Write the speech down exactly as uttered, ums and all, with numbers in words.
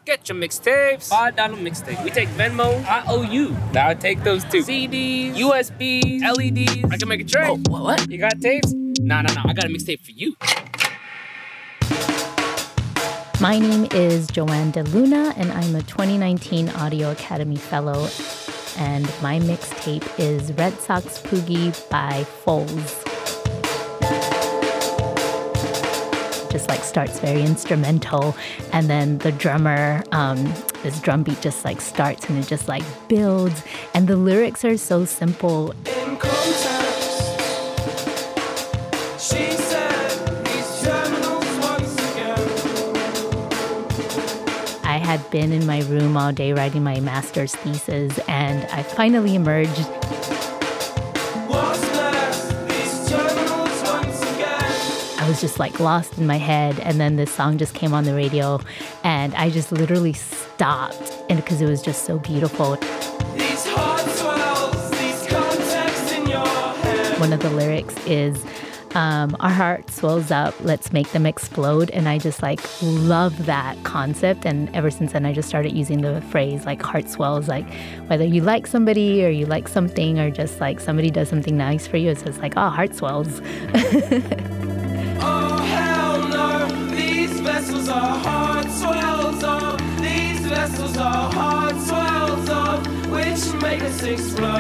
Get your mixtapes. five dollar mixtape. We take Venmo, I O U. Now I take those too. C Ds, U S Bs, L E Ds. I can make a tray. Oh, what? what? You got tapes? Nah, nah, nah. I got a mixtape for you. My name is Joanne DeLuna, and I'm a twenty nineteen Audio Academy Fellow. And my mixtape is Red Sox Poogie by Foles. Just like starts very instrumental, and then the drummer, um, this drum beat just like starts and it just like builds, and the lyrics are so simple. In context, she said these terminals once again. I had been in my room all day writing my master's thesis, and I finally emerged. I was just like lost in my head, and then this song just came on the radio, and I just literally stopped, and because it was just so beautiful. These heart swells, these contexts in your head. One of the lyrics is, um, our heart swells up, let's make them explode, and I just like love that concept, and ever since then I just started using the phrase like heart swells, like whether you like somebody or you like something or just like somebody does something nice for you, it's just like, oh, heart swells. Oh, hell no, these vessels are heart swells of, these vessels are heart swells of, which make us explode.